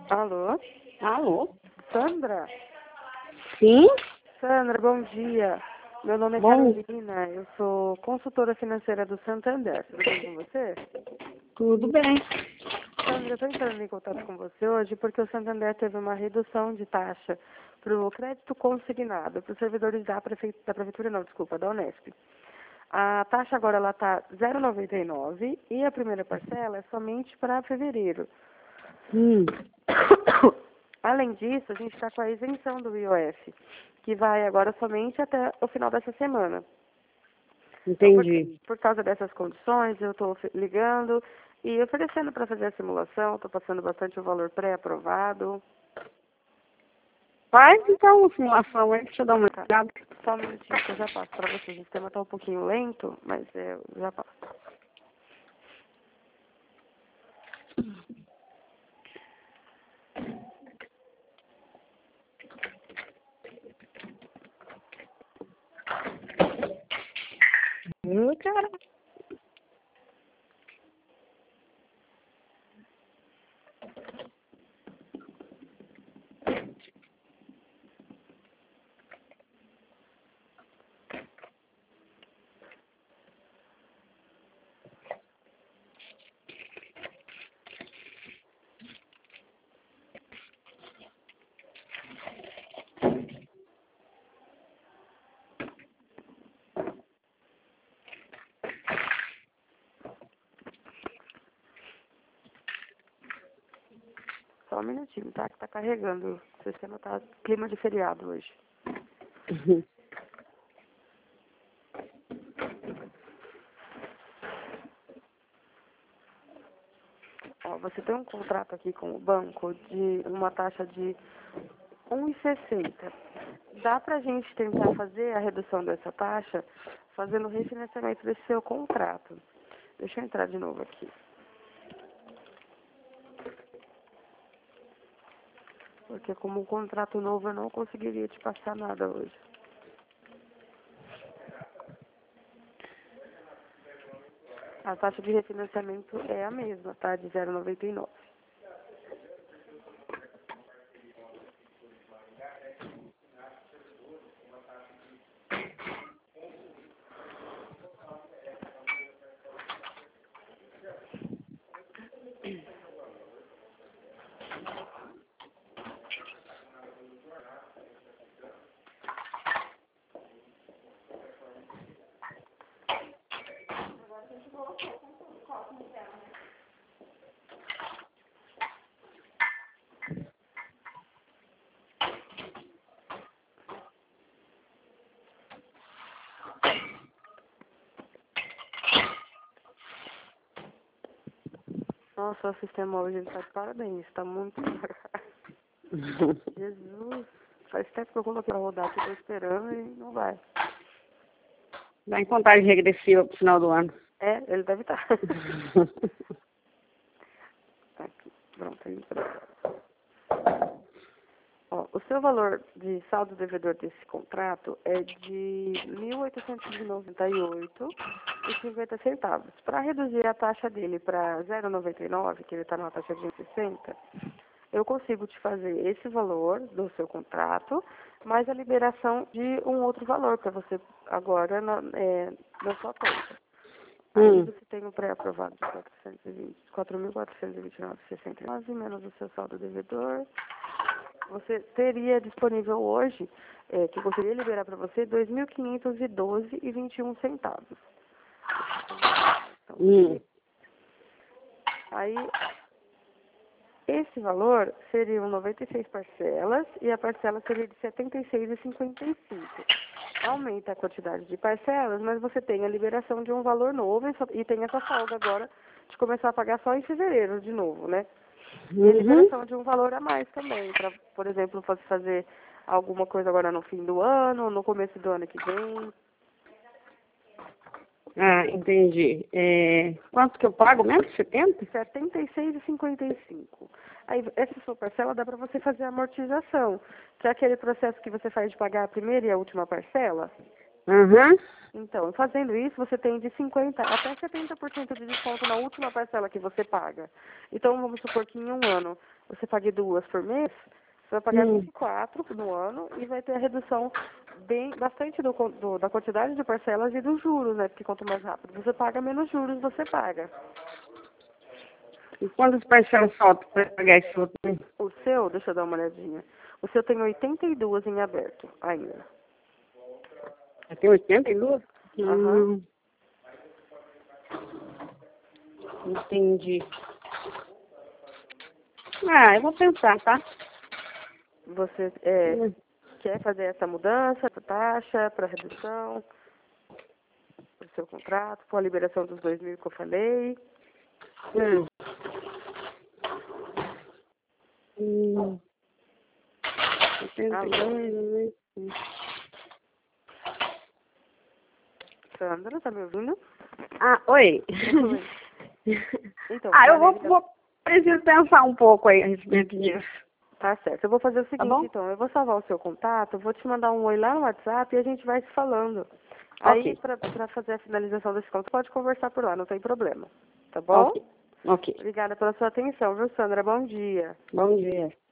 Alô? Alô? Sandra? Sim? Sandra, bom dia. Meu nome é Bom, Carolina, eu sou consultora financeira do Santander. Tudo bem com você? tudo bem. Sandra, eu estou entrando em contato com você hoje porque o Santander teve uma redução de taxa para o crédito consignado, para os servidores da Prefeitura, não, desculpa, da Unesp. A taxa agora está 0,99 e a primeira parcela é somente para fevereiro. Hum, Além disso, a gente está com a isenção do IOF, que vai agora somente até o final dessa semana. Então, entendi. por causa dessas condições, eu estou ligando e oferecendo para fazer a simulação, estou passando bastante o valor pré-aprovado. Faz então uma simulação aí, deixa eu dar uma Tá. olhada. Só um minutinho que eu já passo para você. O sistema está um pouquinho lento, mas eu já passo. Cara. Só um minutinho, tá? Que tá carregando. O sistema tá clima de feriado hoje. Ó, você tem um contrato aqui com o banco de uma taxa de 1,60. Dá pra gente tentar fazer a redução dessa taxa fazendo o refinanciamento desse seu contrato. Deixa eu entrar de novo aqui. Porque como um contrato novo eu não conseguiria te passar nada hoje. A taxa de refinanciamento é a mesma, tá? De 0,99. Nossa, o sistema hoje ele tá de parabéns, tá muito devagar. Jesus, faz tempo que eu coloquei pra rodar, que eu tô esperando e não vai. Dá em contagem regressiva pro final do ano. É, ele deve estar. Aqui, pronto, aí Ó, o seu valor de saldo devedor desse contrato é de R$ 1.898,50. Para reduzir a taxa dele para 0,99, que ele está numa taxa de 60, eu consigo te fazer esse valor do seu contrato, mais a liberação de um outro valor para você agora na sua conta. Aí você tem o pré-aprovado de 4.429,69 menos o seu saldo devedor. Você teria disponível hoje, que eu gostaria de liberar para você, R$ 2.512,21. Então, aí, esse valor seriam 96 parcelas e a parcela seria de R$ 76,55. Aumenta a quantidade de parcelas, mas você tem a liberação de um valor novo e tem essa folga agora de começar a pagar só em fevereiro de novo, né? E a liberação de um valor a mais também, para, por exemplo, fazer alguma coisa agora no fim do ano, ou no começo do ano que vem. Ah, entendi. Quanto que eu pago mesmo? 70? R$ 76,55. Aí, essa sua parcela dá para você fazer a amortização, que é aquele processo que você faz de pagar a primeira e a última parcela. Uhum. Então, fazendo isso, você tem de 50% até 70% de desconto na última parcela que você paga. Então, vamos supor que em um ano você pague 2 por mês, você vai pagar 24 no ano e vai ter a redução bastante da quantidade de parcelas e dos juros, né? Porque quanto mais rápido você paga, menos juros você paga. E quantas parcelas faltam para pagar esse outro? O seu, deixa eu dar uma olhadinha, o seu tem 82 em aberto ainda. Tem 82? Aham. Entendi. Ah, eu vou pensar, tá? Você quer fazer essa mudança para taxa, para redução, para o seu contrato, com a liberação dos 2.000 que eu falei? Hum. Hum. 82, né? Sandra, tá me ouvindo? Ah, oi. Oi. Então, Vou preciso pensar um pouco aí a respeito disso. tá certo. Eu vou fazer o Tá seguinte, bom? então. Eu vou salvar o seu contato, vou te mandar um oi lá no WhatsApp e a gente vai se falando. Aí, Ok, para fazer a finalização desse contato, pode conversar por lá, não tem problema. Tá bom? ok, ok. Obrigada pela sua atenção, viu, Sandra? Bom dia. Bom dia.